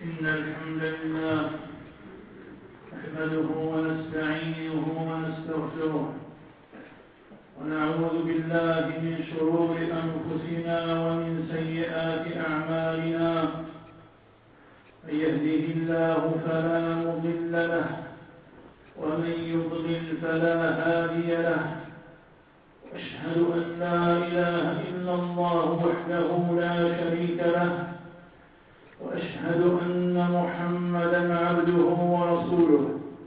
إن الحمد لله نحمده ونستعينه ونستغفره ونعوذ بالله من شرور أنفسنا ومن سيئات أعمالنا. من يهده الله فلا مضل له ومن يضلل فلا هادي له. أشهد أن لا إله إلا الله وحده لا شريك له، وأشهد أن محمدا عبده ورسوله.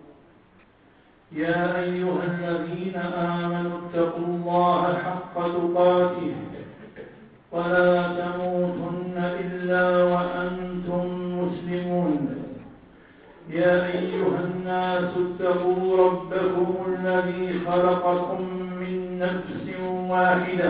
يا أيها الذين آمنوا اتقوا الله حق تقاته ولا تموتن إلا وأنتم مسلمون. يا أيها الناس اتقوا ربكم الذي خلقكم من نفس واحدة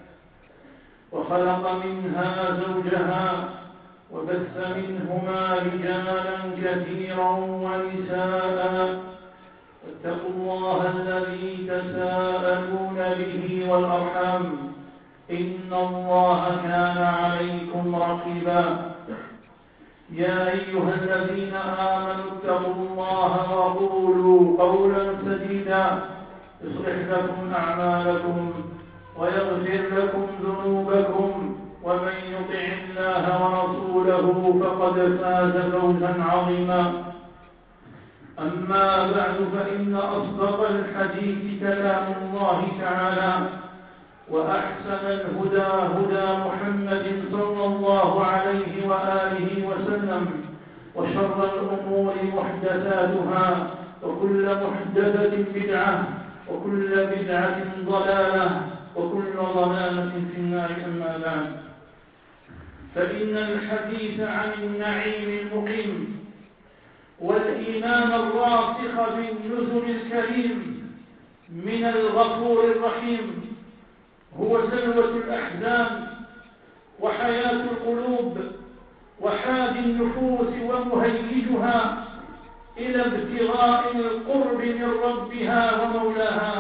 وخلق منها زوجها وبث منهما رجالا كثيرا ونساء. واتقوا الله الذي تساءلون به والأرحام، إن الله كان عليكم رقيبا. يا أيها الذين آمنوا اتقوا الله وقولوا قولا سديدا يصلح لكم أعمالكم ويغفر لكم ذنوبكم، ومن يطع الله ورسوله فقد فاز فوزا عظيما. أما بعد، فإن أصدق الحديث كلام الله تعالى، وأحسن الهدى هدى محمد صلى الله عليه وآله وسلم، وشر الأمور محدثاتها، وكل محدثة بدعة، وكل بدعة ضلالة، وكل ضلالة في النار. أما بعد، فإن الحديث عن النعيم المقيم والإيمان الراسخ بالنزل الكريم من الغفور الرحيم هو سلوة الأحزان وحياة القلوب وحاد النفوس ومهيجها إلى ابتغاء القرب من ربها ومولاها.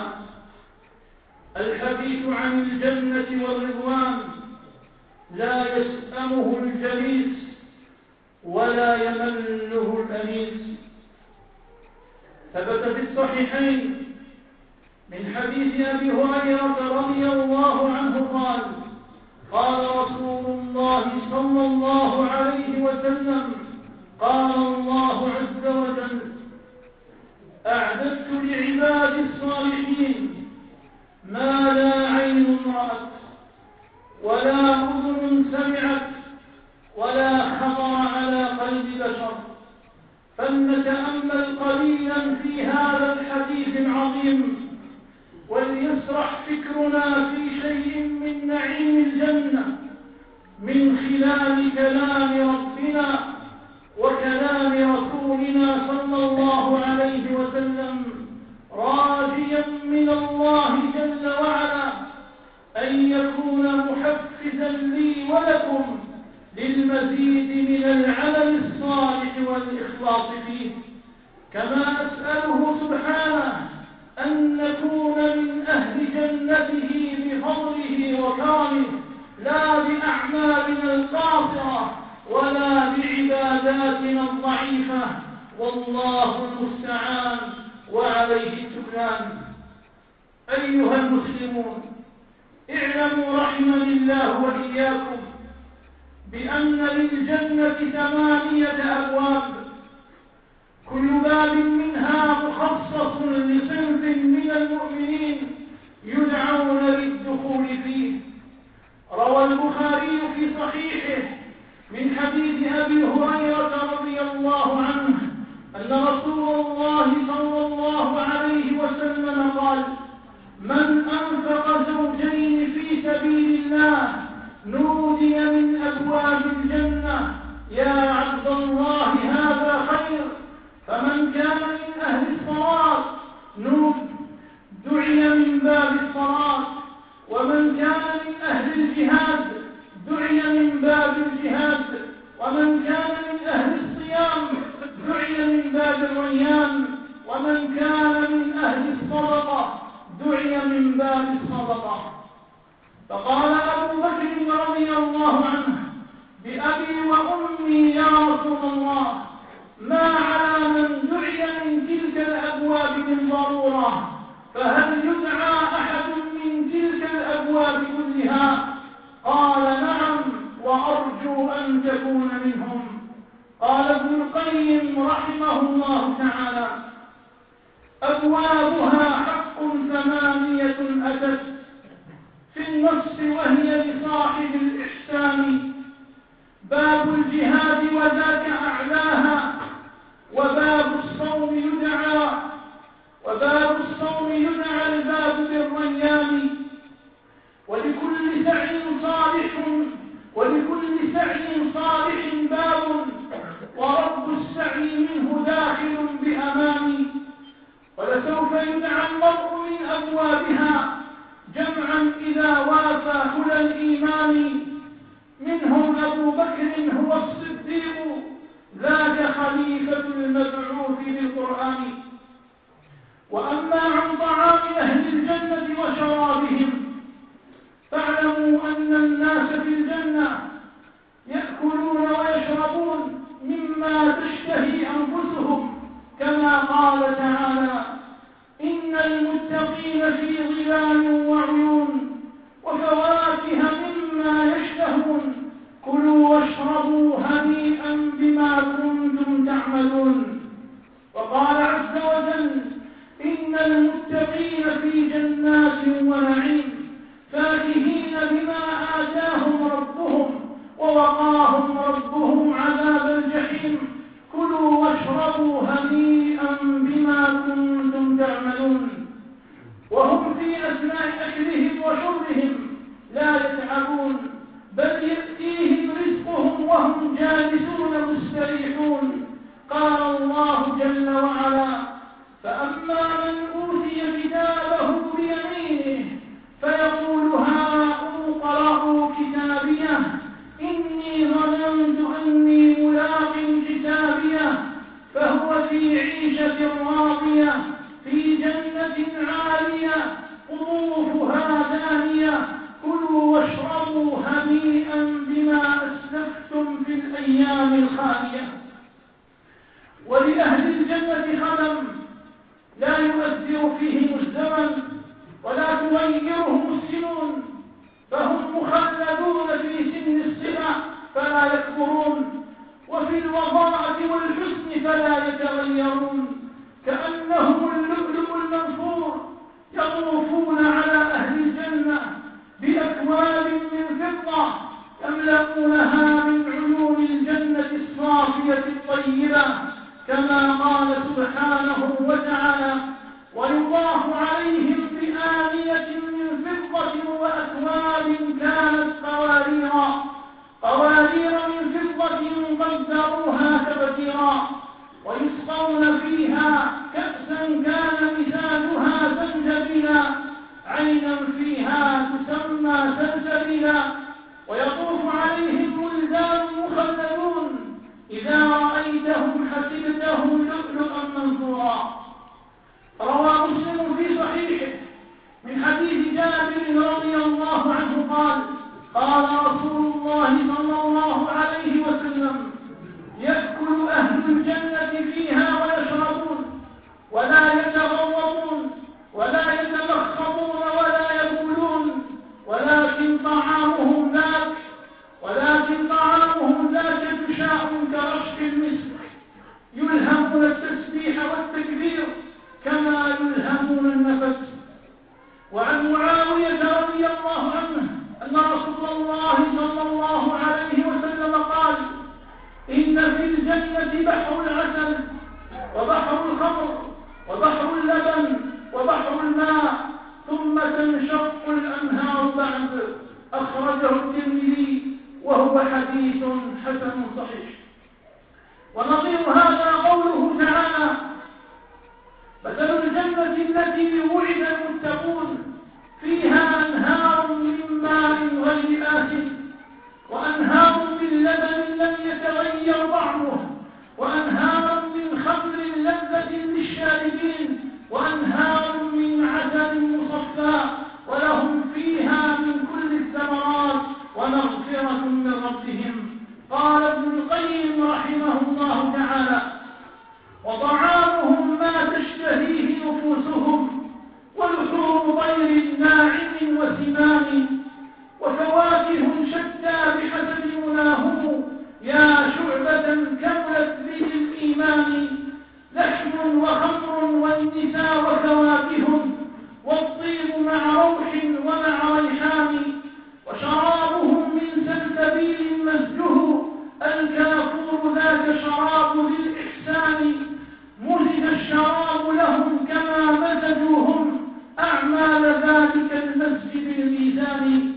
الحديث عن الجنة والرضوان لا يسأمه الجليس ولا يمله الأنيس. ثبت في الصحيحين من حديث أبي هريرة رضي الله عنه قال: قال رسول الله صلى الله عليه وسلم: قال الله عز وجل: أعددت لعباد الصالحين ما لا عين رأت ولا أذن سمعت ولا خطر على قلب بشر. فلنتأمل قليلا في هذا الحديث العظيم، وليسرح فكرنا في شيء من نعيم الجنة من خلال كلام ربنا وكلام رسولنا صلى الله عليه وسلم، راجيا من الله جل وعلا أن يكون محفزا لي ولكم للمزيد من العمل الصالح والإخلاص فيه، كما أسأله سبحانه أن نكون من أهل جنته بفضله وكرمه، لا بأعمالنا القاصرة ولا بعباداتنا الضعيفة، والله المستعان وعليه التكلان. أيها المسلمون، اعلموا رحمني الله وإياكم بأن للجنة 8 أبواب، كل باب منها مخصص لصنف من المؤمنين يدعون للدخول فيه. روى البخاري في صحيحه من حديث أبي هريرة رضي الله عنه أن رسول الله صلى الله عليه وسلم قال: من أنفق زوجين في سبيل الله نودي من أبواب الجنة: يا عبد الله هذا خير. فمن كان من أهل الصلاة دعي من باب الصلاة، ومن كان من أهل الجهاد دعي من باب الجهاد، ومن كان من أهل الصيام دعي من باب الريان، ومن كان من أهل الصدقة دعي من باب الصدقة. فقال أبو بكر رضي الله عنه: بأبي وأمي يا رسول الله، ما على من دعي من تلك الأبواب من ضرورة، فهل يدعى أحد من تلك الأبواب كلها؟ قال نعم، وأرجو أن تكون منهم. قال ابن القيم رحمه الله تعالى: أبوابها حق 8 أتت في النص وهي لصاحب الإحسان: باب الجهاد وذاك أعلاها، وباب الصوم يدعى الباب بالريان. ولكل سعي صالح باب، ورب السعي منه داخل بأمان. ولسوف يدعى المرء من أبوابها جمعا إذا وافى كل الإيمان. منهم أبو بكر هو الصديق، ذاك خليفة المبعوث بالقرآن. وأما عن طعام أهل الجنة وشرابهم، فاعلموا أن الناس في الجنة يأكلون ويشربون مما تشتهي أنفسهم، كما قال تعالى: إن المتقين في ظلال وعيون وفواكه مما يشتهون، كلوا واشربوا هنيئا بما كنتم تعملون. وقال عز وجل: إن المتقين في جنات ونعيم فاكهين بما آتاهم ربهم ووقاهم ربهم عذاب الجحيم، كلوا واشربوا هنيئا بما كنتم تعملون. وهم في أثناء أكلهم وشربهم لا يتعبون، بل يأتيهم رزقهم وهم جالسون مستريحون. قال الله جل وعلا: فأما من أوتي كتابه بيمينه فيقول هاؤم اقرءوا كتابيه إني ظننت أني ملاق كتابيه فهو في عيشة راضية في جنة عالية قطوفها دانية كلوا واشربوا هنيئا بما أسلفتم في الأيام الخالية. ولأهل الجنة خدم لا يؤثر فيهم الزمن ولا تغيرهم السنون، فهم مخلدون في سن الصبا فلا يكبرون، وفي الوضاءة والحسن فلا يتغيرون، كأنهم اللؤلؤ المنثور يطوفون على أهل الجنة بأكواب من فضة يملؤونها من عيون الجنة الصافية الطيبة، كما قال سبحانه وتعالى: ويطاف عليهم بآنية من فضة وأكواب كانت قوارير من فضة قدروها تبتيرا، ويسقون فيها كأسا كان مزاجها زنجبيلا عينا فيها تسمى سلسبيلا، ويطوف عليهم ولدان مخلدون إذا رأيتهم حسبتهم لؤلؤا منثورا. روى مسلم في صحيحه من حديث جابر رضي الله عنه قال: قال رسول الله صلى الله عليه وسلم: يأكل أهل الجنة فيها ويشربون ولا يتغوطون ولا يتمخضون ولا يبولون، ولكن طعامهم ذاك تشاء كرشح المسك، يلهمون التسبيح والتكبير كما يلهمون النفس. وعن معاوية رضي الله عنه أن رسول الله صلى الله عليه وسلم قال: إن في الجنة بحر العسل وبحر الخمر وبحر اللبن وبحر الماء ثم تنشق الأنهار بعد. أخرجه الترمذي وهو حديث حسن صحيح. ونظير هذا قوله تعالى: مثل الجنة التي وعد المتقون فيها أنهار من ماء غير آسن وأنهار من لبن لم يتغير طعمه وأنهار من خمر لذة للشاربين وأنهار من عسل مصفى ولهم فيها من كل الثمرات ومغفرة من ربهم. قال ابن القيم رحمه الله تعالى: وطعامهم ما تشتهيه نفوسهم، ولحوم طير ناعم وسمان، وفواكه شتى بحسب مناهم، يا شعبة كملت به الإيمان، لحم وخمر والنساء وفواكه، والطيب مع روح ومع ريحان، وشرابهم من سلسبيل مزجه، الكافور ذاك شراب ذي الإحسان، مزج الشراب لهم كما مزجوهم، أعمال ذلك المزج بالميزان.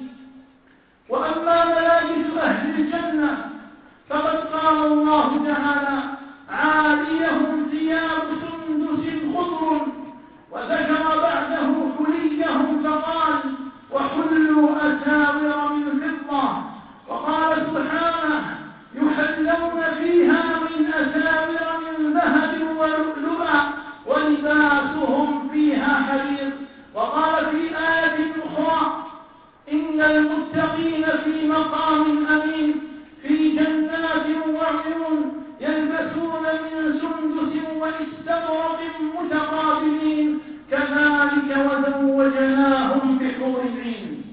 وأما ملابس أهل الجنة فقد قال الله تعالى: عاليهم ثياب سندس خضر، وذكر بعده حليهم فقال: وحلوا أساور من فضة، وقال سبحانه: يحلون فيها من أساور من ذهب ولؤلؤا، ولباسهم فيها حرير. وقال في آية أخرى: إن المتقين في مقام أمين، في جنات وعيون، يلبسون من سندس واستبرق متقابلين، كذلك وزوجناهم بحور عين.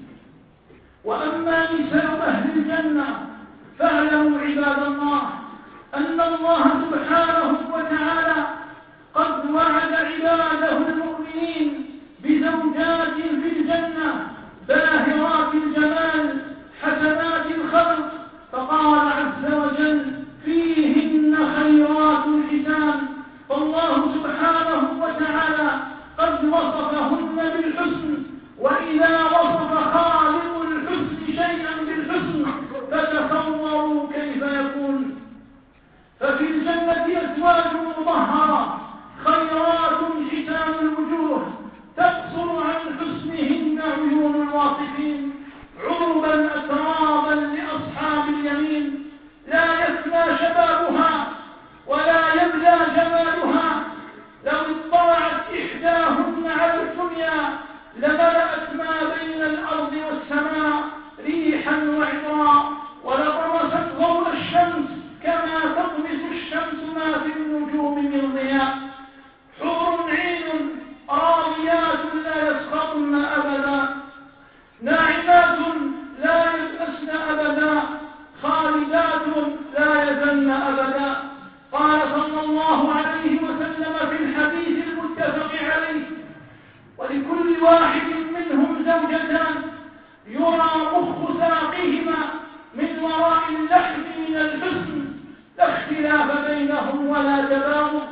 وأما نساء أهل الجنة فاعلموا عباد الله أن الله سبحانه وتعالى قد وعد عباده المؤمنين بزوجات في الجنة باهرات الجمال حسنات الخلق، فقال عز وجل: فيهن خيرات حسان. فالله سبحانه وتعالى قد وصفهن بالحسن، وإذا وصف خالق الحسن شيئا بالحسن فتصوروا كيف يكون. ففي الجنة أزواج مطهرة خيرات حسان الوجوه، تقصر عن حسنهن عيون الواصفين، عربا أترابا لأصحاب اليمين، لا يفنى شبابها ولا يبلى جمالها. لو اطلعت إحداهن على الدنيا لملأت ما بين الأرض والسماء ريحا وعطرا، ولطمست ضوء الشمس كما تطمس الشمس ما في النجوم من ضياء. حور عين راضيات لا يسخطن أبدا، ناعمات لا يبأسن أبدا، خالدات لا يزلن أبدا. قال صلى الله عليه وسلم في الحديث المتفق عليه: ولكل واحد منهم زوجتان يرى مخ ساقهما من وراء اللحم من الحسن، لا اختلاف بينهم ولا تباغض،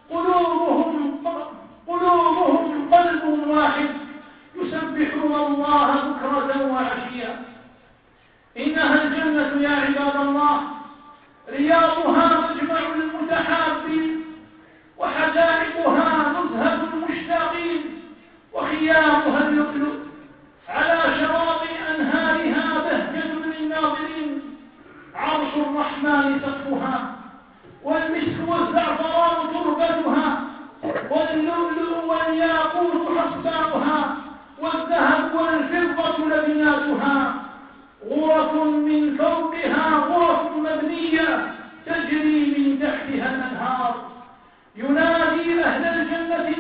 قلوبهم قلب واحد، يسبحون الله بكرة وعشيا. إنها الجنة يا عباد الله رياضها مجمع المتحابين، وحدائقها نزهة المشتاقين، وخيامها اللؤلؤ، على شواطئ أنهارها بهجة للناظرين، عرش الرحمن سقفها، والمسك والزعفران تربتها، واللؤلؤ والياقوت حصباؤها، والذهب والفضة لبناتها، غرف من فوقها غرف مبنية تجري من تحتها الأنهار. ينادي أهل الجنة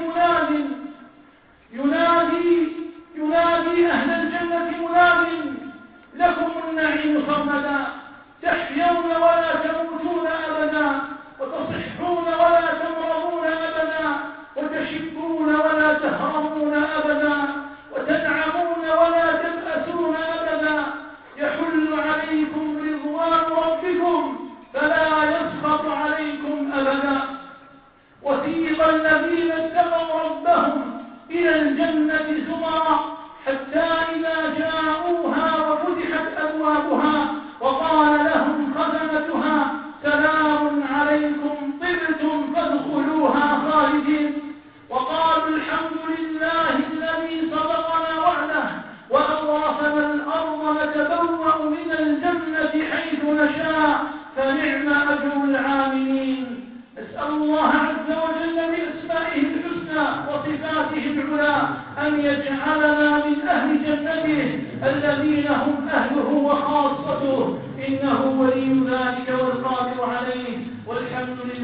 أهل الجنة مناد: لكم النعيم صمدا، تحيون ولا تموتون أبدا، وتصحون ولا تمرضون أبدا، وتشبون ولا تهرمون أبدا، وتنعمون ولا تبأسون أبدا. يحل عليكم رضوان ربكم فلا يسخط عليكم أبدا. وسيق الذين اتقوا ربهم إلى الجنة زمرا حتى إذا جاءوها وفتحت أبوابها وقال لهم خزنتها: سلام عليكم طبتم فادخلوها خالدين. وقالوا: الحمد لله الذي صدقنا وعده وأورثنا الأرض نتبوأ من الجنة حيث نشاء فنعم أجر العاملين. نسأل الله عز وجل بأسمائه الحسنى وصفاته العلى أن يجعلنا من أهل جنته الذين هم أهله وخاصته، إنه ولي ذلك والقادر عليه، والحمد لله.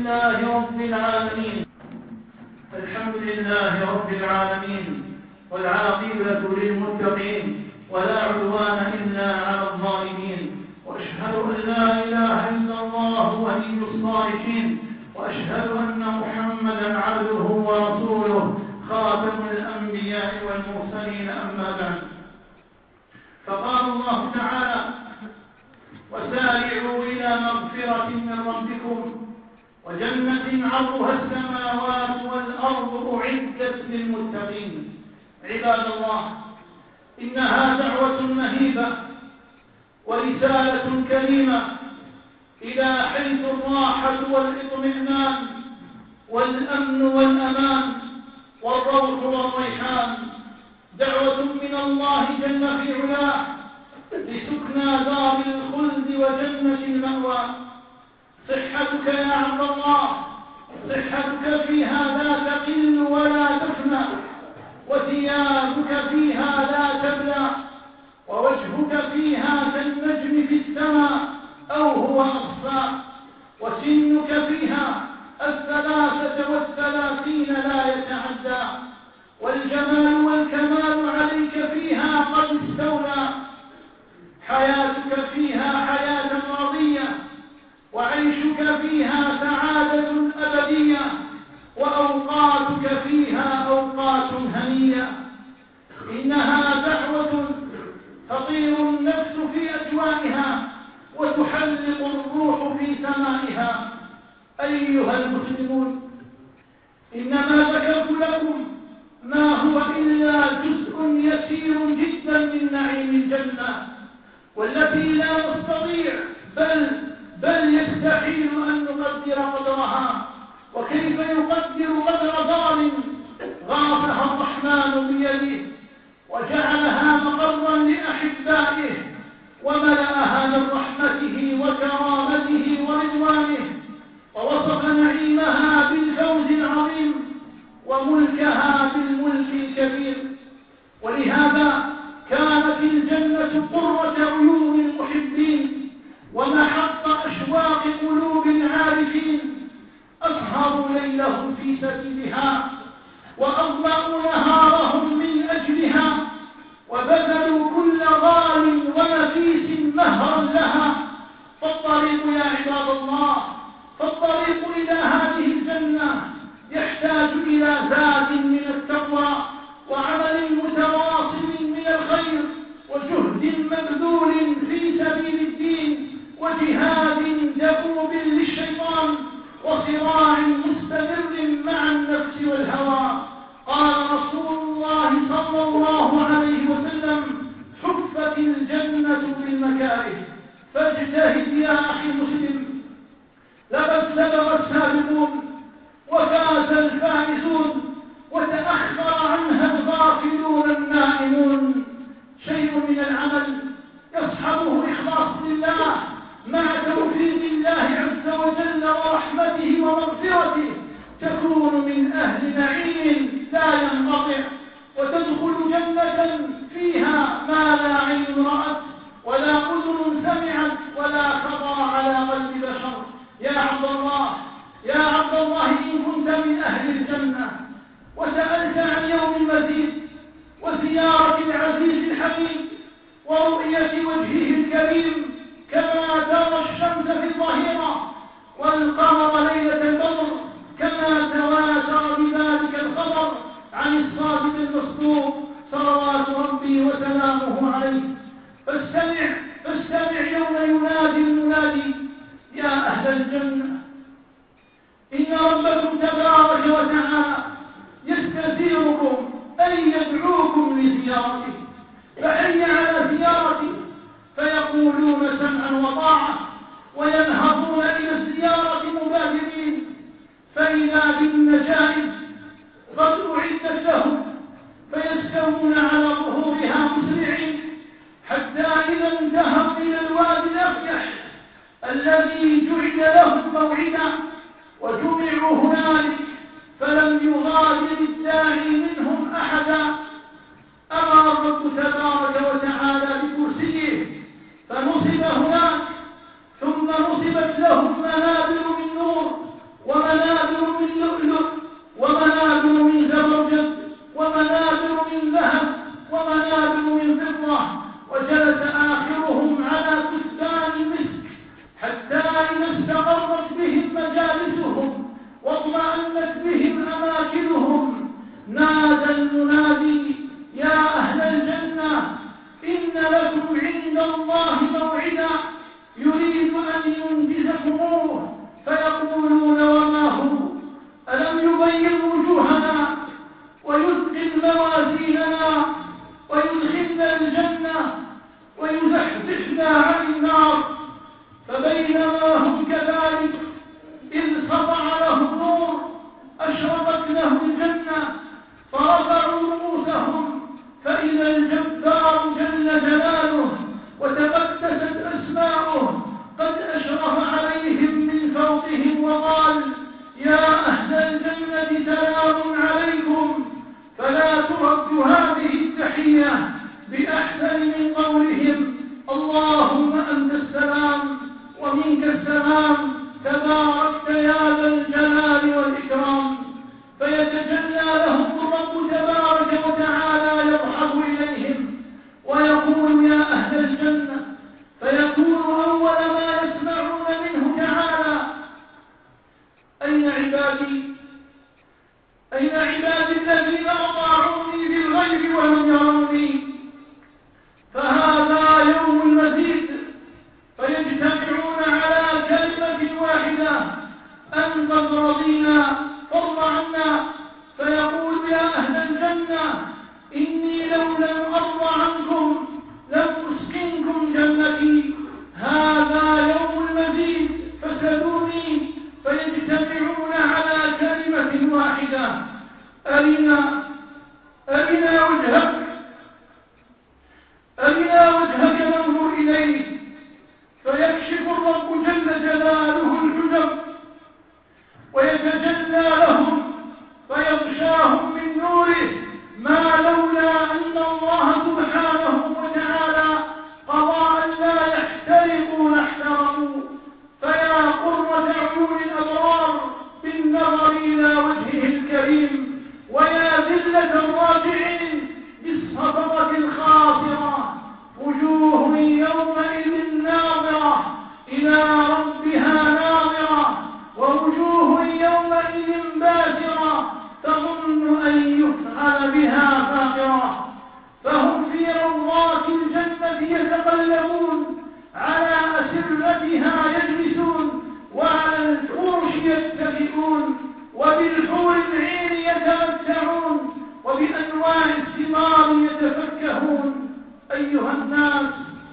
لله رب العالمين. الحمد لله رب العالمين، والعاقبة للمتقين، ولا عدوان إلا على الظالمين. وأشهد أن لا إله إلا الله ولي الصالحين، وأشهد أن محمدا عبده ورسوله خاتم الأنبياء والمرسلين. أما بعد، فقال الله تعالى: وسارعوا إلى مغفرة من ربكم وجنة عرضها السماوات والأرض أعدت للمتقين. عباد الله، إنها دعوة مهيبة ورسالة كريمة إلى حيث الراحة والاطمئنان والأمن والأمان والروح والريحان. دعوة من الله جل في علاه لسكنى دار الخلد وجنة المأوى. صحتك يا عبد الله، صحتك فيها لا تقل ولا تفنى، وثيابك فيها لا تبلى، ووجهك فيها كالنجم في السماء أو هو أخفى، وسنك فيها 33 لا يتعدى، والجمال والكمال عليك فيها قد استولى. حياتك فيها حياة راضية، وعيشك فيها سعادة أبدية، وأوقاتك فيها أوقات هنية. إنها دعوة تطير النفس في أجوائها وتحلق الروح في سمائها. أيها المسلمون، إنما ذكرت لكم ما هو إلا جزء يسير جدا من نعيم الجنة، والتي لا نستطيع بل يستحيل أن نقدر قدرها. وكيف يقدر قدر دار غرسها الرحمن بيده وجعلها مقرا لأحبائه وملأها من رحمته وكرامته ورضوانه، ووصف نعيمها بالفوز العظيم وملكها بالملك الكبير. ولهذا كانت الجنة قرة عيون المحبين ومحط أشواق قلوب العارفين. أسهروا ليلهم في سبيلها وأضمأوا نهارهم من أجلها، وبذلوا كل غال ونفيس مهرا لها. فالطريق يا عباد الله، فالطريق إلى هذه الجنة يحتاج إلى زاد من التقوى وعمل متواصل من الخير وجهد مبذول في سبيل الدين وجهاد دؤوب للشيطان وصراع مستمر مع النفس والهوى. قال رسول الله صلى الله عليه وسلم: حفت الجنة بالمكاره، فاجتهد يا أخي المسلم. لقد سبق السابقون وفاز الفائزون وتأخر عنها الغافلون النائمون. شيء من العمل يصحبه إخلاص لله مع توفيق الله عز وجل ورحمته ومغفرته، تكون من أهل نعيم لا ينقطع، وتدخل جنة فيها ما لا عين رأت ولا أذن سمعت ولا خطر على قلب بشر. يا عبد الله، يا عبد الله، إن كنت من أهل الجنة وسألت عن يوم المزيد وزيارة العزيز الحميد ورؤية وجهه الكريم كما ترى الشمس في الظهيرة والقمر ليلة البدر، كما تواتر بذلك الخبر عن الصادق المصدوق صلوات ربي وسلامه عليه. فاستمع يوم ينادي المنادي: يا أهل الجنة، إن ربكم تبارك وتعالى يستثيركم أن يدعوكم لزيارته، فحي على زيارته، فيقولون سمعا وطاعة وينهضون إلى الزيارة مبادرين، فإذا بالنجائز قد أعدت لهم، فيستوون على ظهورها مسرعين، حتى إذا انتهوا إلى الوادي الأفيح الذي جعل لهم موعدا وجمعوا هنالك فلم يغادر الداعي منهم أحدا، أمر الرب تبارك وتعالى بكرسيه فنصب هناك، ثم نصبت لهم منابر من نور واطمأنت بهم أماكنهم نادى المنادي يا أهل الجنة إن لكم عند الله موعدا يريد أن ينجزكموه فيقولون وما هو ألم يبيض وجوهنا ويثقل موازيننا ويدخلنا الجنة ويزحزحنا عن النار فبينما هم كذلك إذ سطع له النور أشرقت له الجنة فرفعوا رؤوسهم فإذا الجبار جل جلاله وتقدست أسماؤه قد أشرف عليهم من فوقهم وقال يا أهل الجنة سلام عليكم فلا ترد هذه التحية بأحسن من قولهم اللهم أنت السلام ومنك السلام تباركت يا ذا الجلال والإكرام فيتجلى لهم الرب تبارك وتعالى يضحك إليهم ويقول يا أهل الجنة فيكون أول ما يسمعون منه تعالى أين عبادي أين عبادي الذين أطاعوني بالغيب ولم يروني فهذا يوم المزيد فيجتمعون على كلمة واحدة أن قد رضينا فارض عنا فيقول يا أهل الجنة إني لو لم أرضى عنكم لم أسكنكم جنتي هذا يوم المزيد فسلوني فيجتمعون على كلمة واحدة أرنا وجهك ننظر إليه فيكشف الرب جل جلاله الحجب ويتجلى لهم فيغشاهم من نوره ما لولا أن الله سبحانه وتعالى قضى أن لا يحترقوا لاحترقوا فيا قرة عيون الأبرار بالنظر إلى وجهه الكريم ويا ذلة الراجعين بالصفقة الخاسرة وجوه يومئذ ناظرة إلى ربها ناظرة ووجوه يومئذ باسرة تظن أن يفعل بها فاقرة فهم في روضات الجنة يتقلبون على أسرتها يجلسون وعلى الفرش يتكئون وبالحور العين يتمتعون وبأنواع الثمار يتفكهون أيها الناس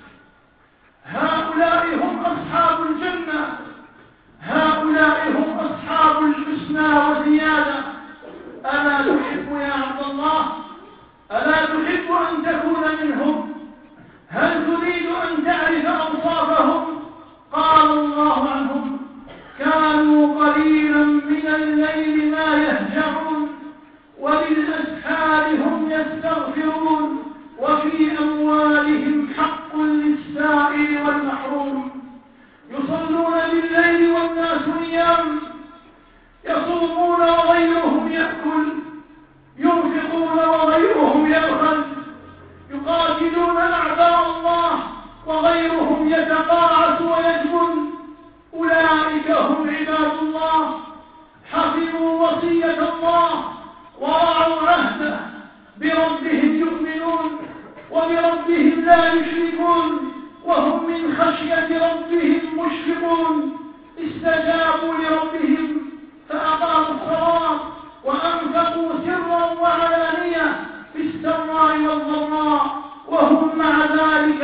هؤلاء هم أصحاب الجنة هؤلاء هم أصحاب الحسنى وزيادة ألا تحب يا عبد الله ألا تحب أن تكون منهم هل تريد أن تعرف أوصافهم قال الله عنهم كانوا قليلا من الليل ما يهجعون وبالأسحار هم يستغفرون وفي أموالهم حق للسائل والمحروم يصلون بالليل والناس نيام يصومون وغيرهم يأكل ينفقون وغيرهم يبخل يقاتلون أعداء الله وغيرهم يتقاعس ويجبن أولئك هم عباد الله حفظوا وصية الله ورعوا عهده بربهم يؤمنون وبربهم لا يشركون وهم من خشية ربهم مشفقون استجابوا لربهم فأقاموا الصلاة وأنفقوا سرا وعلانية في السراء والضراء وهم مع ذلك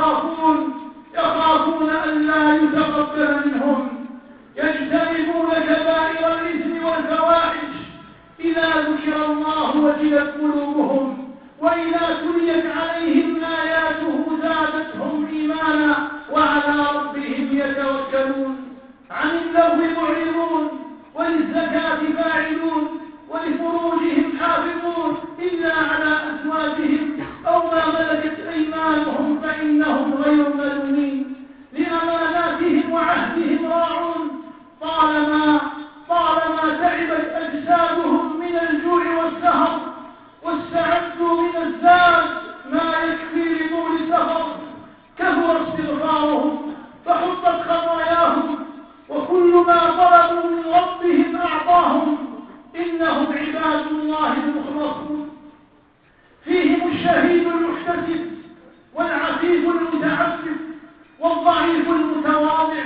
يخافون أن لا يتقبل منهم يجتنبون كبائر الإثم والفواحش إذا ذكر الله وجلت قلوبهم وإذا تليت عليهم آياته زادتهم إيمانا وعلى ربهم يتوكلون عن اللغو معرضون وللزكاة فاعلون ولفروجهم حافظون إلا على أزواجهم أو ما ملكت أيمانهم فإنهم غير ملومين لأماناتهم وعهدهم راعون طالما تعبت أجسادهم من الجوع والسهر واستعدوا من الزاد ما يكفي لطول سفر كثر استغفارهم فحطت خطاياهم وكل ما طلب عباد الله المخلصون، فيهم الشهيد المحتسب والعفيف المتعفف والضعيف المتواضع،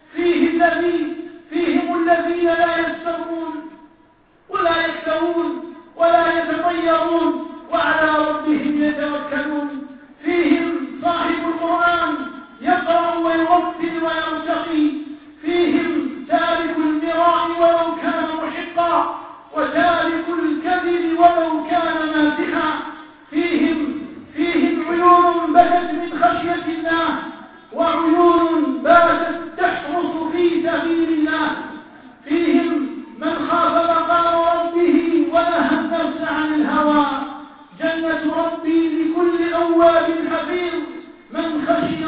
فيهم الذين لا يسترون ولا يكتوون ولا يتطيرون وعلى ربهم يتوكلون، فيهم صاحب القرآن يقرأ ويرتل ويرتقي، فيهم تارك المراء ولو كان محقا وتارك الكذب ولو كان مازحا، فيهم عيون بدت من خشية الله وعيون باتت تحرس في سبيل الله، فيهم من خاف مقام ربه ونهى النفس عن الهوى، جنة ربي لكل أواب حفيظ من خشي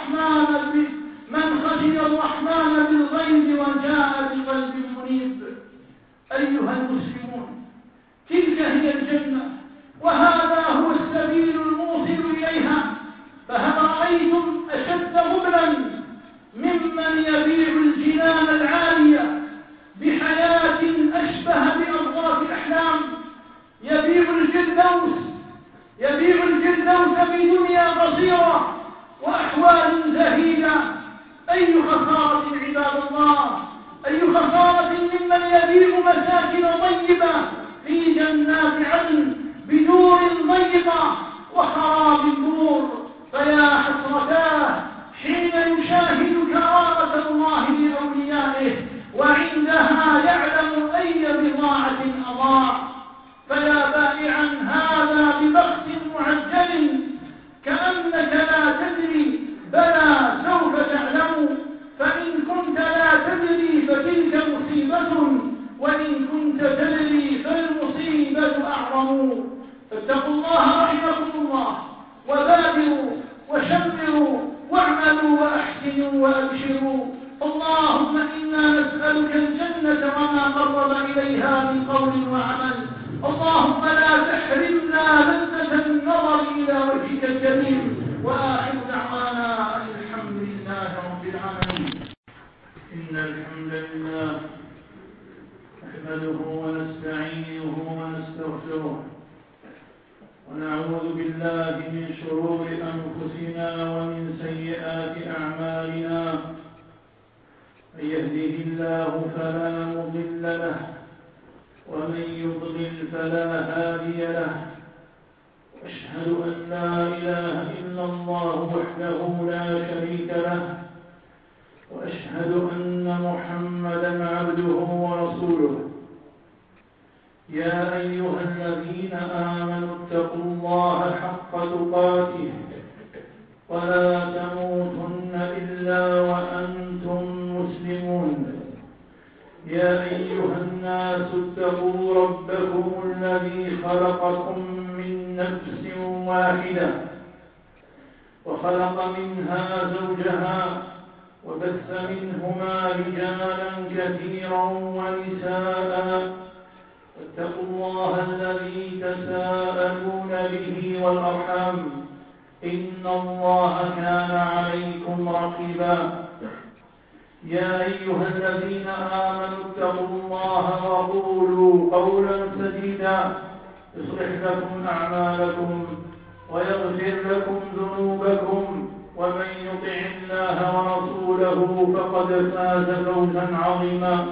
الرحمن بالغيب وجاء بقلب منيب. أيها المسلمون، تلك هي الجنة وهذا هو السبيل الموصل إليها، فهل رأيتم أشد غبلا ممن يبيع الجنان العالية بحياة أشبه بأضغاث الأحلام، يبيع الفردوس بدنيا قصيرة وأحوال زهيدة؟ أي خسارة عباد الله، أي خسارة ممن يبيع مساكن طيبة في جنات عدن بدور ضيقة وخراب دور، فيا حسرتاه حين يشاهد كرامة الله لأوليائه وعندها يعلم أي بضاعة أضاع. فيا بائعا هذا ببخس معجل كأنك لا تدري، بلى سوف تعلم، فإن كنت لا تدري فتلك مصيبة، وإن كنت تدري فالمصيبة أعظم. فاتقوا الله رحمكم الله، وبادروا وشمروا واعملوا وأحسنوا وأبشروا. اللهم إنا نسألك الجنة وما قرب إليها من قول وعمل. اللهم لا تحرمنا لذة النظر إلى وجهك الكريم. وآخر دعوانا الحمد لله رب العالمين. إن الحمد لله نحمده ونستعينه ونستغفره ونعوذ بالله من شرور أنفسنا ومن سيئات أعمالنا، من يهده الله فلا مضل له ومن يضلل فلا هادي له، أشهد أن لا إله إلا الله وحده لا شريك له، وأشهد أن محمدا عبده ورسوله. يا أيها الذين آمنوا اتقوا الله حق تقاته ولا تموتن إلا وأنتم مسلمون. يا أيها الناس اتقوا ربكم الذي خلقكم من نفس واحدة وخلق منها زوجها وبث منهما رجالا كثيرا ونساء، واتقوا الله الذي تساءلون به والأرحام، إن الله كان عليكم رقيبا. يا أيها الذين آمنوا اتقوا الله وقولوا قولا سديدا يصلح لكم أعمالكم ويغفر لكم ذنوبكم، ومن يطع الله ورسوله فقد فاز فوزا عظيما.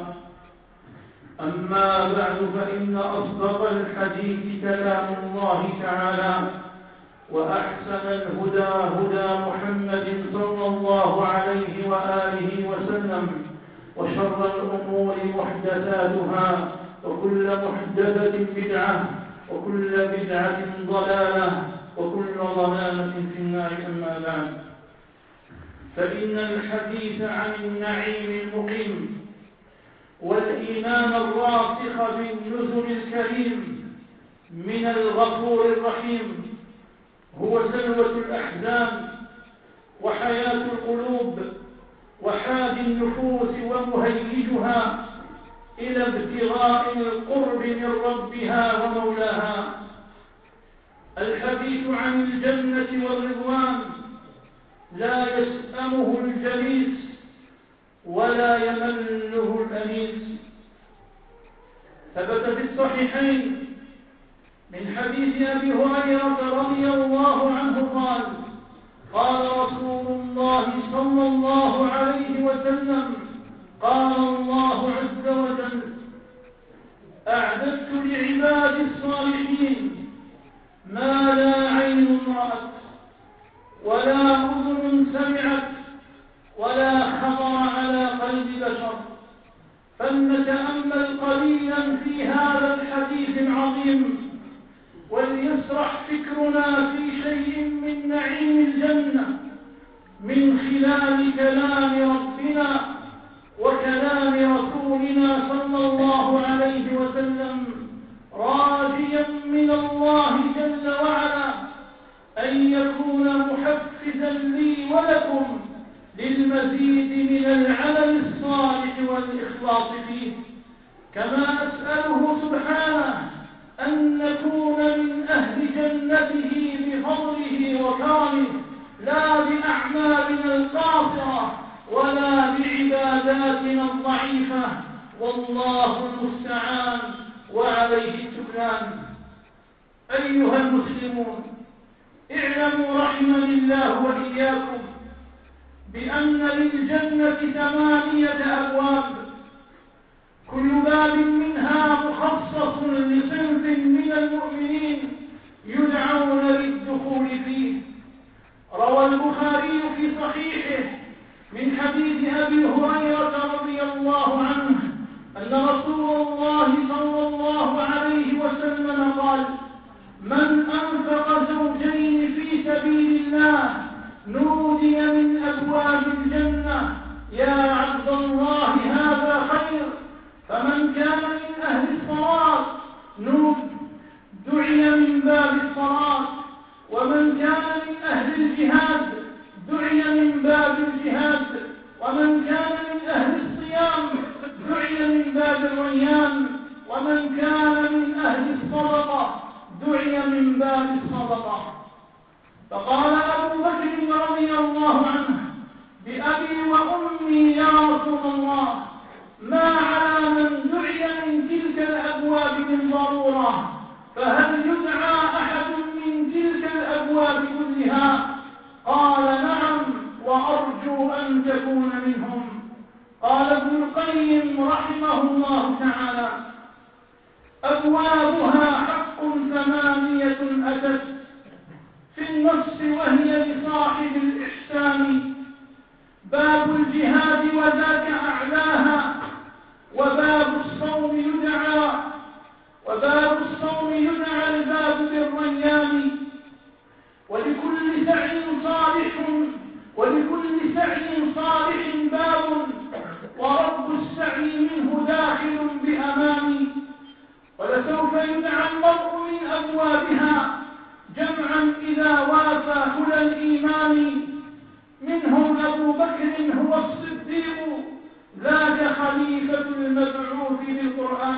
أما بعد، فإن أصدق الحديث كلام الله تعالى، وأحسن الهدى هدى محمد صلى الله عليه وآله وسلم، وشر الأمور محدثاتها، وكل محدثة بدعة، وكل بدعة ضلالة، وكل ضلالة في النار. أما بعد، فإن الحديث عن النعيم المقيم والإيمان الراسخ بالنزل الكريم من الغفور الرحيم هو سلوة الأحزان وحياة القلوب وحاد النفوس ومهيجها إلى ابتغاء القرب من ربها ومولاها. الحديث عن الجنة والرضوان لا يسأمه الجليس ولا يمله الأنيس. ثبت في الصحيحين من حديث أبي هريرة رضي الله عنه قال قال رسول الله صلى الله عليه وسلم قال الله عز وجل أعددت لعبادي الصالحين ما لا عين رأت ولا أذن سمعت ولا خطر على قلب بشر. فلنتأمل قليلا في هذا الحديث العظيم وليسرح فكرنا في شيء من نعيم الجنة من خلال كلام ربنا وكلام رسولنا صلى الله عليه وسلم، راجيا من الله جل وعلا أن يكون محفزا لي ولكم للمزيد من العمل الصالح والإخلاص فيه، كما أسأله سبحانه أن نكون من أهل جنته بفضله وكرمه لا بأعمالنا القاصرة ولا بعباداتنا الضعيفة، والله المستعان وعليه التكلان. أيها المسلمون، اعلموا رحمني الله وإياكم بأن للجنة 8 أبواب، كل باب منها مخصص لصنف من المؤمنين يدعون للدخول فيه. روى البخاري في صحيحه من حديث أبي هريرة رضي الله عنه أن رسول الله صلى الله عليه وسلم قال: من أنفق زوجين في سبيل الله نودي من أبواب الجنة يا عبد الله هذا خير. فمن كان من أهل الصلاة دعي من باب الصلاة، ومن كان من أهل الجهاد دعي من باب الجهاد، ومن كان من أهل الصيام دعي من باب الريان، ومن كان من أهل الصدقة دعي من باب الصدقة. فقال أبو بكر رضي الله عنه: بأبي وأمي يا رسول الله، ما على من دعي من تلك الأبواب من ضرورة، فهل يدعى أحد من تلك الأبواب كلها؟ قال: نعم، وأرجو أن تكون منهم. قال ابن القيم رحمه الله تعالى: أبوابها حق 8 أتت في النص وهي لصاحب الإحسان، باب الجهاد وذاك أعلاها، وباب الصوم يدعى الباب بالريان، ولكل سعي صالح باب، ورب السعي منه داخل بأمان. ولسوف يدعى المرء من أبوابها جمعا إذا وافى كل الإيمان، منهم أبو بكر هو الصديق ذاك خليفة المبعوث بالقرآن.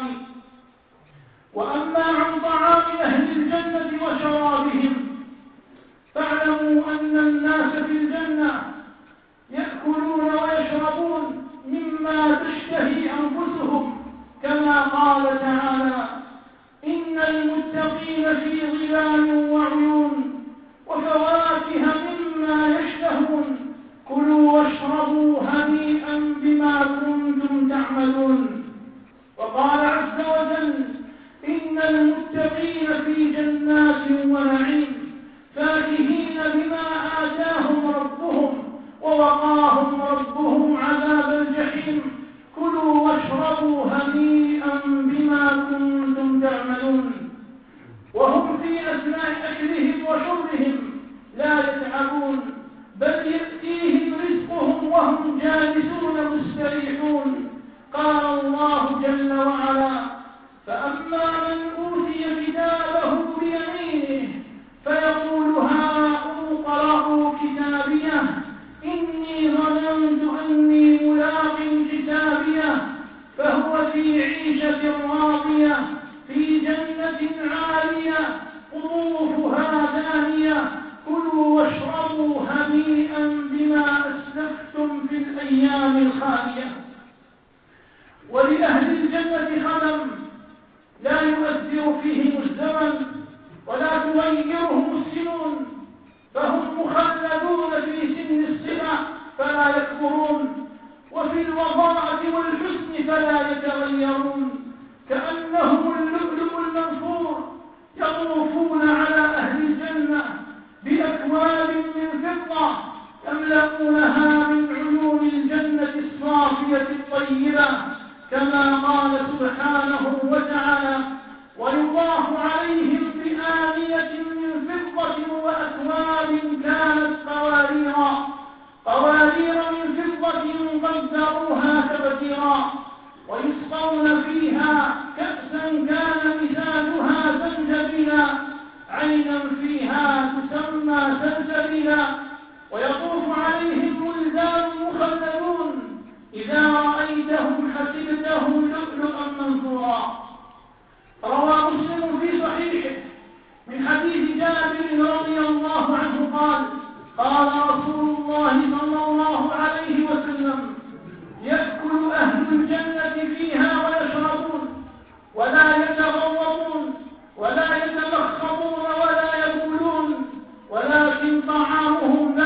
وأما عن طعام أهل الجنة وشرابهم، فاعلموا أن الناس في الجنة يأكلون ويشربون مما تشتهي أنفسهم، كما قال تعالى: إن المتقين في ظلال وعيون وفواكه مما يشتهون كلوا واشربوا هنيئا بما كنتم تعملون. وقال عز وجل: إن المتقين في جنات ونعيم فاكهين بما آتاهم ربهم ووقاهم ربهم عذاب الجحيم كلوا واشربوا هنيئا بما كنتم تعملون. وهم في أثناء أكلهم وشربهم لا يتعبون، بل يأتيهم رزقهم وهم جالسون مستريحون. قال الله جل وعلا: فأما من أوتي كتابه بيمينه فيقول هاؤم اقرءوا كتابيه إني ظننت أني ملاق كتابيه فهو في عيشة راضية في جنة عالية قطوفها دانية كلوا واشربوا هنيئا بما أسلفتم في الأيام الخالية. ولأهل الجنة خدم لا يؤثر فيهم الزمن ولا تغيرهم السنون، فهم مخلدون في سن الصبا فلا يكبرون، وفي الوضاءة والحسن فلا يتغيرون، كأنهم اللؤلؤ المنثور يطوفون على أهل الجنة بأكواب من فضة يملؤونها من عيون الجنة الصافية الطيبة، كما قال سبحانه وتعالى: ويطاف عليهم بآنية من فضة وأكواب كانت قوارير من فضة قدروها تقديرا، ويسقون فيها كأسا كان مزاجها زنجبيلا، عينا فيها تسمى سلسبيلا، ويطوف عليهم ولدان مخلدون إذا رأيتهم حسبتهم لؤلؤا منثورا. روى مسلم في صحيحه من حديث جابر رضي الله عنه قال: قال رسول الله صلى الله عليه وسلم: يأكل أهل الجنة فيها ويشربون ولا يتغوطون ولا يتمخطون ولا يبولون، ولكن طعامهم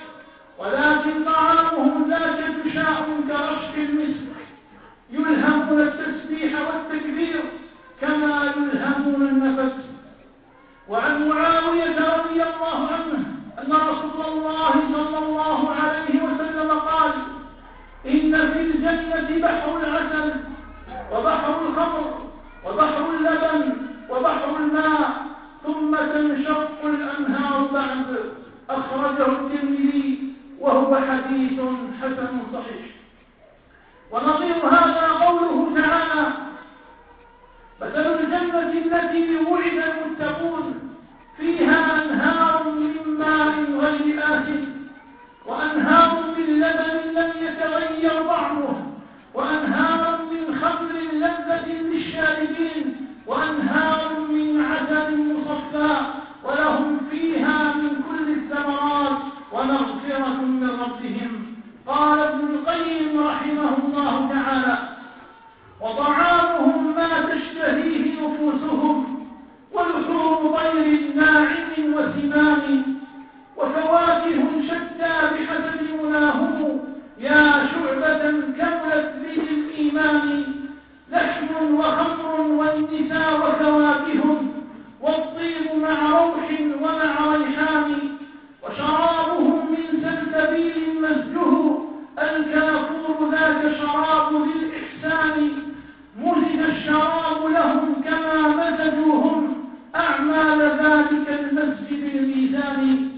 ذاك تشاء كرشح المسك، يلهمون التسبيح والتكبير كما يلهمون النفس. وعن معاوية رضي الله عنه أن رسول الله صلى الله عليه وسلم قال: إن في الجنة بحر العسل وبحر الخمر وبحر اللبن وبحر الماء، ثم تنشق الأنهار بعد. أخرجه الترمذي وهو حديث حسن صحيح. ونظير هذا قوله تعالى: مثل الجنة التي وعد المتقون فيها أنهار من ماء غير آسن، وأنهار من لبن لم يتغير طعمه، وأنهار من خمر لذة للشاربين، وأنهار من عسل مصفى، ولهم فيها من كل الثمرات ومغفرة من ربهم. قال ابن القيم رحمه الله تعالى: وطعامهم ما تشتهيه نفوسهم، ولحوم طير ناعم وسمان، وفواكه شتى بحسب مناهم، يا شعبة كملت به الإيمان، لحم وخمر والنساء وفواكه، والطيب مع روح ومع ريحان، وشرابهم من سلسبيل مزجه، الكافور ذاك شراب ذي الإحسان، مزج الشراب لهم كما مزجوهم، أعمال ذلك المزج بالميزان.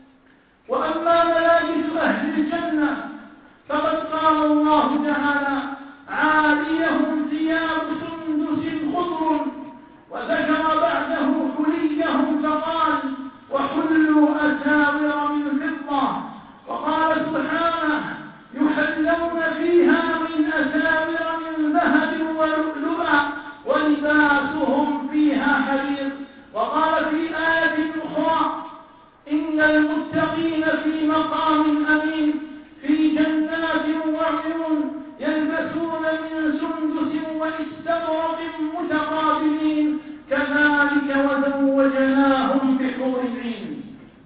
وأما ملابس أهل الجنة فقد قال الله تعالى: عاليهم ثياب سندس خضر، وذكر بعده حليهم فقال: وحلوا أساور من فضة، وقال سبحانه: يحلون فيها من أساور من ذهب ولؤلؤا، ولباسهم فيها حرير. وقال في آية أخرى: إن المتقين في مقام أمين، في جنات وعيون، يلبسون من سندس واستبرق متقابلين، كذلك وزوجناهم بحور عين.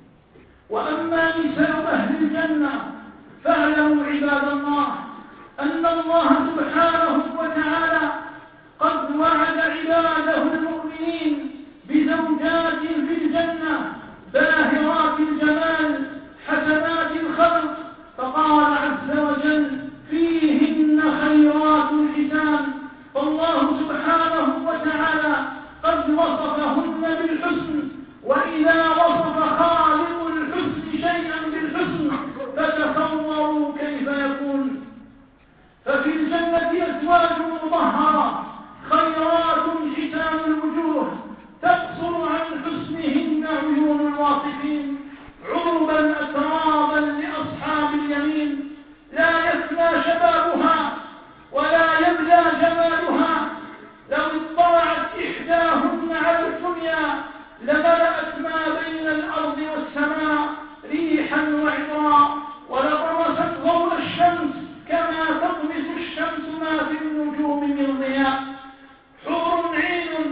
وأما نساء أهل الجنة فاعلموا عباد الله أن الله سبحانه وتعالى قد وعد عباده المؤمنين بزوجات في الجنة باهرات الجمال حسنات الخلق، فقال عز وجل: فيهن خيرات حسان. فالله سبحانه وتعالى قد وصفهن بالحسن، وإذا وصف خالق الحسن شيئا بالحسن فتصوروا كيف يكون. ففي الجنة أزواج مطهرة خيرات حسان الوجوه، تقصر عن حسنهن عيون الواصفين، عربا أترابا لأصحاب اليمين، لا يفنى شبابها ولا يبلى جمالها. لو اطلعت إحداهن على الدنيا لملأت ما بين الأرض والسماء ريحا وعطرا، ولطمست ضوء الشمس كما تطمس الشمس ما في النجوم من ضياء. حور عين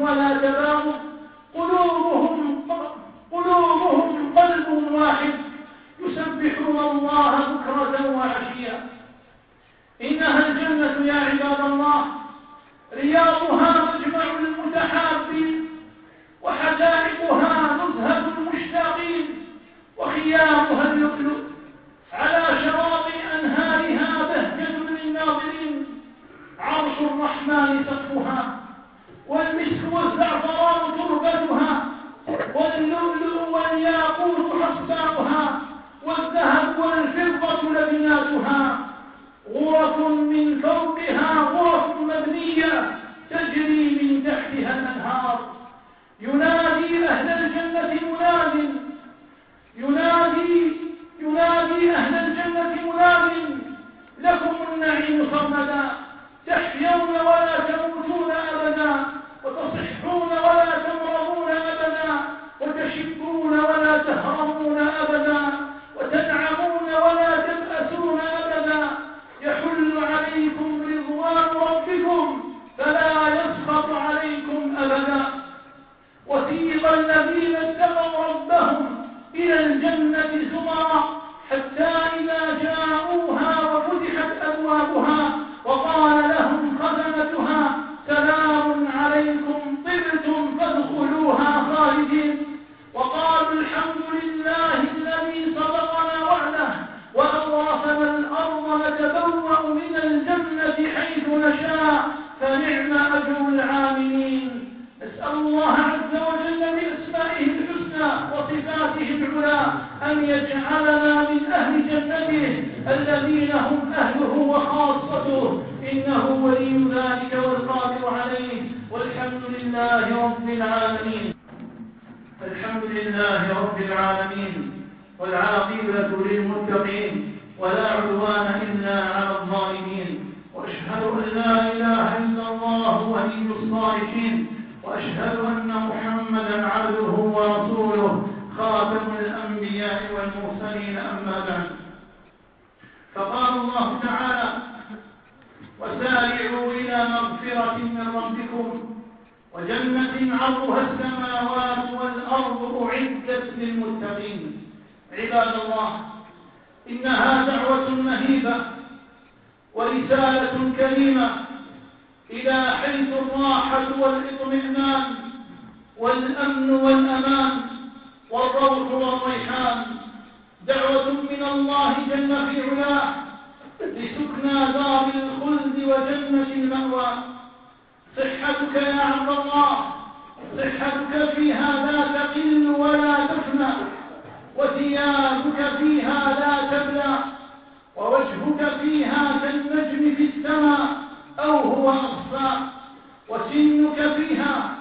ولا تباغض، قلوبهم قلب واحد يسبحون الله بكرة وعشيا. إنها الجنة يا عباد الله، رياضها مجمع المتحابين، وحدائقها نزهة المشتاقين، وخيامها اللؤلؤ، على شواطئ أنهارها بهجة للناظرين. عرش الرحمن سقفها، والمسك والزعفران تربتها، واللؤلؤ والياقوت حصباؤها، والذهب والفضة لبناتها. غرف من فوقها غرف مبنية تجري من تحتها الأنهار. ينادي أهل الجنة مناد، لكم النعيم صمدا، تحيون ولا تموتون أبدا، وتصحون ولا تمرضون أبدا، وتشبون ولا تهرمون أبدا، وتنعمون ولا تبأسون أبدا. يحل عليكم رضوان ربكم فلا يسخط عليكم أبدا. وسيق الذين اتقوا ربهم إلى الجنة زمرا حتى إذا جاءوها وفتحت أبوابها وقال لهم خزنتها سلام عليكم طبتم فادخلوها خالدين، وقالوا الحمد لله الذي صدقنا وعده وأورثنا الأرض نتبوأ من الجنة حيث نشاء فنعم أجر العاملين. نسأل الله عز وجل بأسمائه الحسنى وصفاته العلى أن يجعلنا من أهل جنته الذين هم أهله وخاصته، إنه ولي ذلك والقادر عليه. والحمد لله رب العالمين. الحمد لله رب العالمين، والعاقبة للمتقين، ولا عدوان إلا على الظالمين. وأشهد أن لا إله إلا الله ولي الصالحين، وأشهد أن محمدا عبده ورسوله خاتم الأنبياء والمرسلين. أما بعد، فقال الله تعالى: وسارعوا إلى مغفرة من ربكم وجنة عرضها السماوات والأرض أعدت للمتقين. عباد الله، إنها دعوة مهيبة ورسالة كريمة إلى حيث الراحة والاطمئنان والأمن والأمان والروح والريحان. دعوة من الله جل في علاه لسكنى دار الخلد وجنة المأوى. صحتك يا عبد الله، صحتك فيها لا تقل ولا تفنى، وثيابك فيها لا تبلى، ووجهك فيها كالنجم في السماء أو هو أخفى، وسنك فيها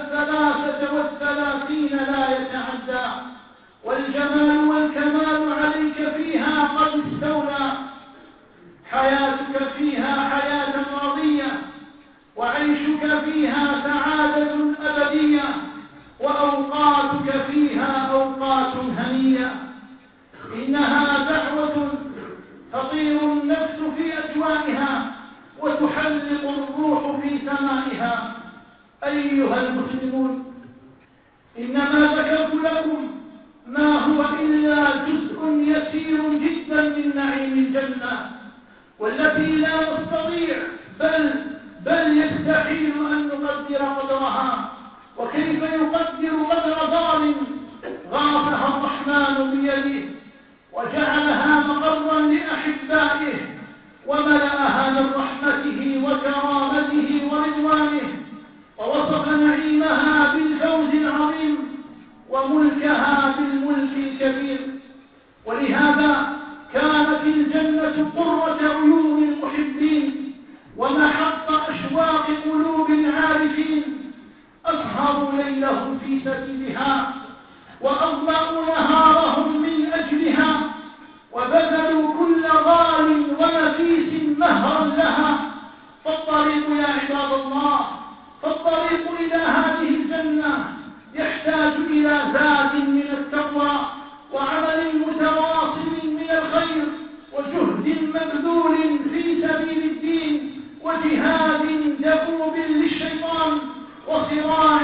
33 لا يتعدى، والجمال والكمال عليك فيها قد استولى. حياتك فيها حياة رضية، وعيشك فيها سعادة أبدية، وأوقاتك فيها أوقات هنية. إنها دعوة تطير النفس في أجوائها وتحلق الروح في سمائها. أيها المسلمون، إنما ذكرت لكم ما هو إلا جزء يسير جدا من نعيم الجنة، والتي لا نستطيع بل يستحيل أن نقدر قدرها. وكيف يقدر قدر دار غافها الرحمن بيده وجعلها مقرا لأحبائه وملأها من رحمته وكرامته ورضوانه، ووصف نعيمها بالفوز العظيم وملكها بالملك الكبير. ولهذا كانت الجنة قرة عيون المحبين ومحط أشواق قلوب العارفين. أسهروا ليلهم في سبيلها وأضاءوا نهارهم من أجلها، وبذلوا كل غال ونفيس مهرا لها. فالطريق يا عباد الله، فالطريق إلى هذه الجنة يحتاج إلى زاد من التقوى وعمل متواصل من الخير وجهد مبذول في سبيل الدين وجهاد دؤوب للشيطان وصراع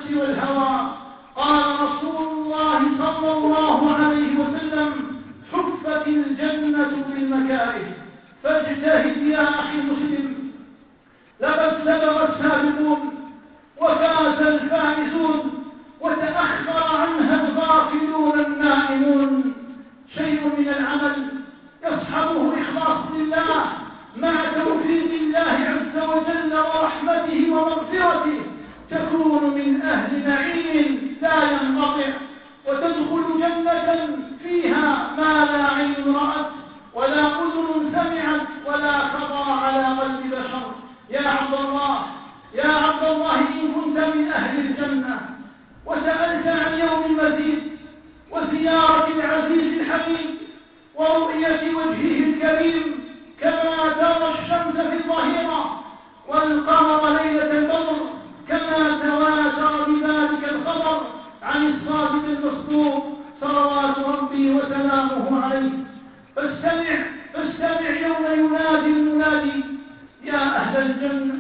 النفس والهوى. قال رسول الله صلى الله عليه وسلم: حفت الجنة بالمكاره، فاجتهد يا أخي المسلم. لقد سبق السابقون وفاز الفائزون وتأخر عنها الغافلون النائمون. شيء من العمل يصحبه إخلاص لله مع توفيق الله عز وجل ورحمته ومغفرته، تكون من أهل نعيم لا ينقطع، وتدخل جنة فيها ما لا عين رأت ولا أذن سمعت ولا خطر على قلب بشر. يا عبد الله إن كنت من أهل الجنة وسألت عن يوم المزيد وزيارة العزيز الحميد ورؤية وجهه الكريم كما ترى الشمس في الظهيرة والقمر ليلة البدر، كما تواتر بذلك الخبر عن الصادق المصدوق صلوات ربي وسلامه عليه، فاستمع يوم ينادي المنادي: يا أهل الجنة،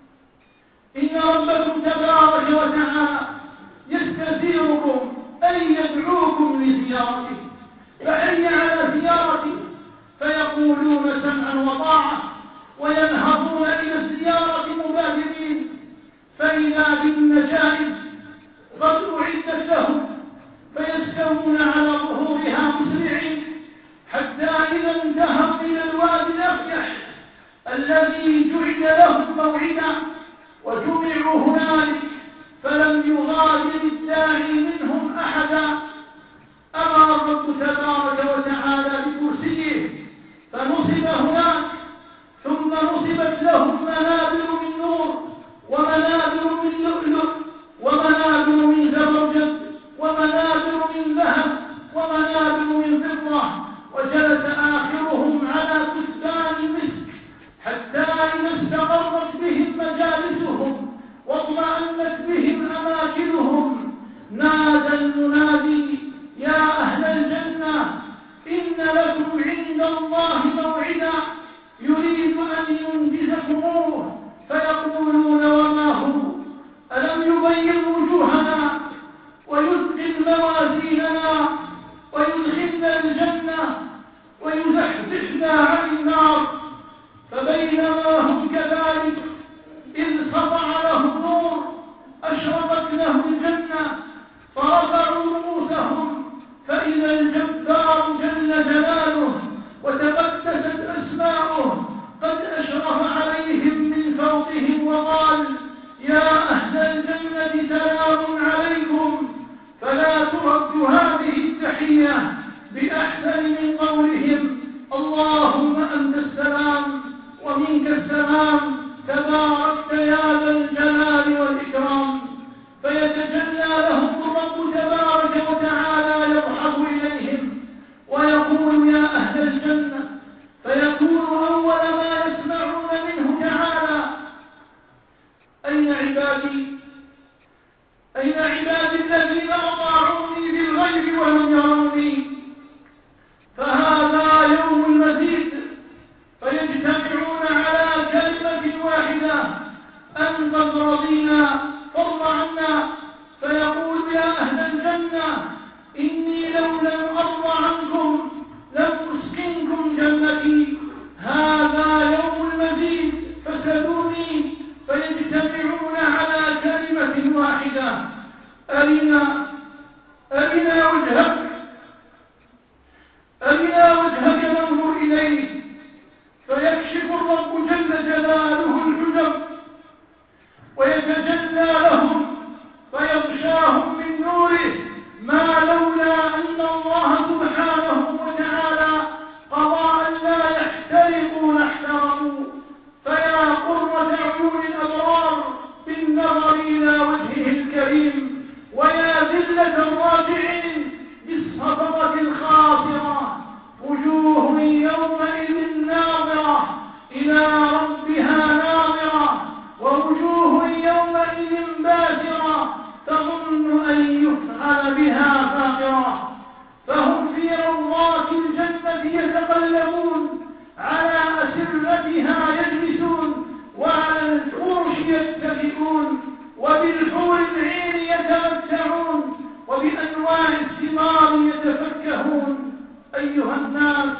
إن ربكم تبارك وتعالى يستثيركم أن يدعوكم لزيارته، فحي على زيارته، فيقولون سمعا وطاعة، وينهضون إلى الزيارة مبادرين، فإذا بالنجائب قد أعدت لهم، فيستوون على ظهورها مسرعين، حتى إذا انتهوا إلى الوادي الأفيح الذي جعل لهم موعدا وجمعوا هنالك، فلم يغادر الداعي منهم أحدا، أمر الرب تبارك وتعالى بكرسيه فنصب هناك، ثم نصبت لهم منابر من نور ومنابر من لؤلؤ ومنابر من زبرجد ومنابر من ذهب ومنابر من فضة، وجلس آخرهم على كثبان مسك، حتى إذا استقرت بهم مجالسهم واطمأنت بهم أماكنهم نادى المنادي: يا أهل الجنة، إن لكم عند الله موعدا يريد أن ينجزكموه. فيقولون: وما هو؟ ألم يبيض وجوهنا ويثقل موازيننا ويدخلنا الجنة ويزحزحنا عن النار؟ فبينما هم كذلك إذ سطع لهم نور أشرقت له الجنة، فرفعوا رؤوسهم فإذا الجبار جل جلاله وتقدست أسماؤه قد أشرف عليهم من فوقهم وقال: يا أهل الجنة سلام عليكم. فلا ترد هذه التحية بأحسن من قولهم: اللهم أنت السلام ومنك السلام، تباركت يا ذا الجلال والإكرام. فيتجلى لهم الرب تبارك وتعالى يضحك إليهم ويقول: يا أهل الجنة، فيكون أول ما يسمعون منه تعالى: أين عبادي؟ أين عبادي الذين أطاعوني بالغيب ولم يروني؟ فهذا يوم المزيد، فيجتمعون على كلمة واحدة: أن قد رضينا فارض عنا. فيقول: يا أهل الجنة، إني لو لم أرضى عنكم لم أسكنكم جنتي، هذا يوم المزيد فسلوني. فيجتمعون على كلمة واحدة: أرنا وجهك ننظر إليه. فيكشف الرب جل جلاله الحجب ويتجلى لهم فيغشاهم من نوره ما لولا أن الله سبحانه وتعالى قضى أن لا يحترقوا لاحترقوا. فيا قرة عيون الأبرار بالنظر إلى وجهه الكريم، ويا ذلة الراجعين بالصفقة الخاسرة، وجوه يومئذ ناظرة إلى ربها ناظرة، ووجوه يومئذ باسرة تظن أن يفعل بها فاقرة. فهم في روضات الجنة يتقلبون، على أسرتها يجلسون، وعلى الفرش يتكئون، وبالحور العين أيها الناس،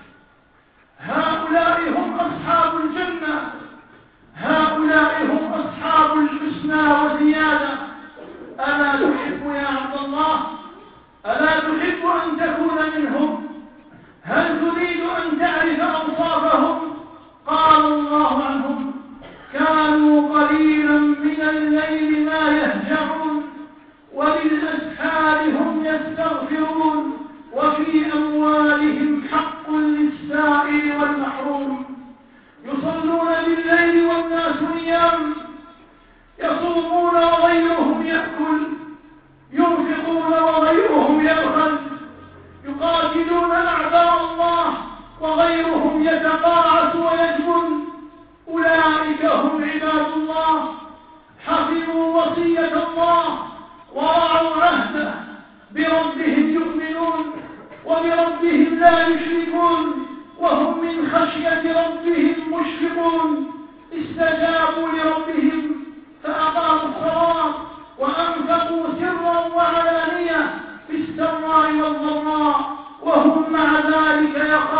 هؤلاء هم أصحاب الجنة، هؤلاء هم أصحاب الحسنى وزيادة. ألا تحب يا عبد الله؟ ألا تحب أن تكون منهم؟ هل تريد أن تعرف أوصافهم؟ قال الله عنهم: كانوا قليلا من الليل ما يهجعون وبالأسحار هم يستغفرون وفي أموالهم حق للسائل والمحروم. يصلون بالليل والناس نيام، يصومون وغيرهم يأكل، ينفقون وغيرهم يبخل، يقاتلون أعداء الله وغيرهم يتقاعس ويجبن. أولئك هم عباد الله، حفظوا وصية الله ورعوا عهده، بربهم يؤمنون وبربهم لا يشركون، وهم من خشية ربهم مشفقون. استجابوا لربهم فأقاموا الصلاة وأنفقوا سرا وعلانية في السراء والضراء، وهم مع ذلك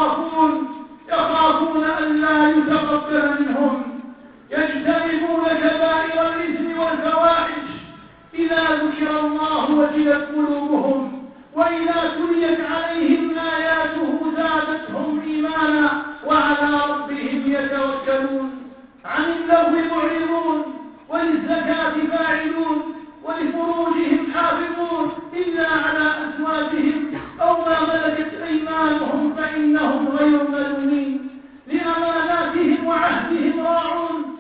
يخافون أن لا يتقبل منهم. يجتنبون كبائر الإثم والفواحش، إذا ذكر الله وجلت قلوبهم، وإذا تليت عليهم آياته زادتهم إيمانا وعلى ربهم يتوكلون. عن اللغو معرضون، وللزكاة فاعلون، ولفروجهم حافظون إلا على أزواجهم أو ما ملكت أيمانهم فإنهم غير ملومين. لأماناتهم وعهدهم راعون،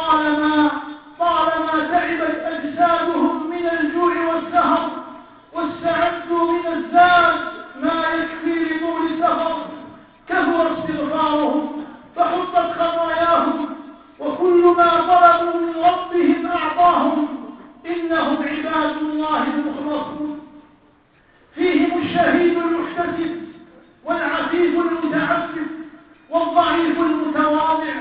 طالما تعبت أجسادهم من الجوع والسهر، واستعدوا من الزاد ما يكفي لطول سفر. كثر استغفارهم فحطت خطاياهم، وكل ما طلبوا من ربهم أعطاهم. إنهم عباد الله المخلصون. فيهم الشهيد المحتسب، والعفيف المتعفف، والضعيف المتواضع.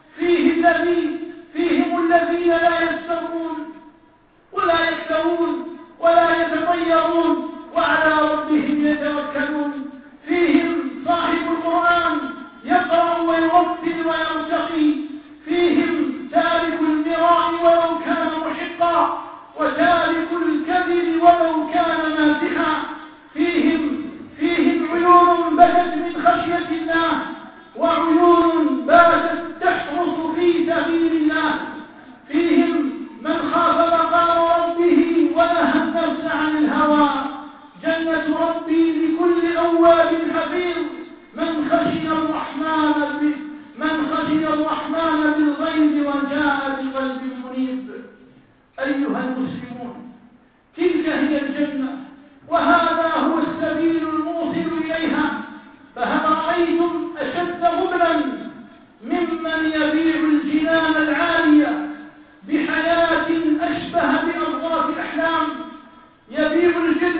فيهم الذين لا يسترون ولا يكتوون ولا يتطيرون، وعلى ربهم يتوكلون. فيهم صاحب القرآن يقرأ ويرتل ويرتقي. فيهم تارك المراء ولو كان محقا، وتارك الكذب ولو كان مازحا. فيهم عيون بدت من خشية الله، وعيون باتت تحرس في سبيل الله. فيهم من خاف مقام ربه ونهى النفس عن الهوى. جنة ربي لكل أواب حفيظ، من خشي الرحمن بالغيب وجاء بقلب منيب. أيها المسلمون، تلك هي الجنة، وهذا هو السبيل الموصل إليها. فهل رأيتم أشد غبلا ممن يبيع الجنان العالية بحياة أشبه بأضغاث الأحلام؟ يبيع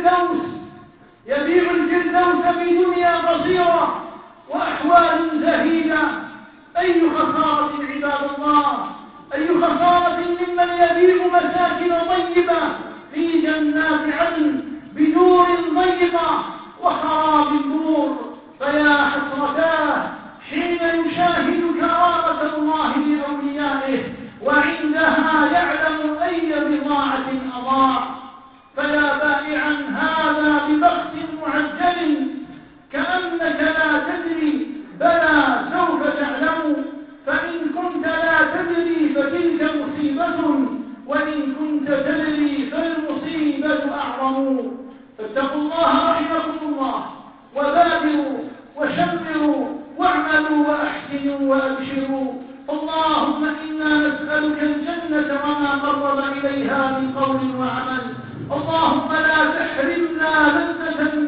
الفردوس بدنيا قصيرة وأحوال زهيدة. أي خسارة عباد الله، أي خسارة ممن يبيع مساكن طيبة في جنات عدن بدور ضيقة وخراب نور. فيا حسرتاه حين يشاهد كرامة الله لأوليائه، وعندها يعلم أي بضاعة أضاع. فيا بائعا هذا ببخت معجل، كأنك لا تدري، بلى سوف تعلم. فإن كنت لا تدري فتلك مصيبة، وإن كنت تدري فالمصيبة أعظم. فاتقوا الله رحمكم الله، وبادروا وشمروا واعملوا وأحسنوا وأبشروا. اللهم إنا نسألك الجنة وما قرب إليها من قول وعمل. اللهم لا تحرمنا لذة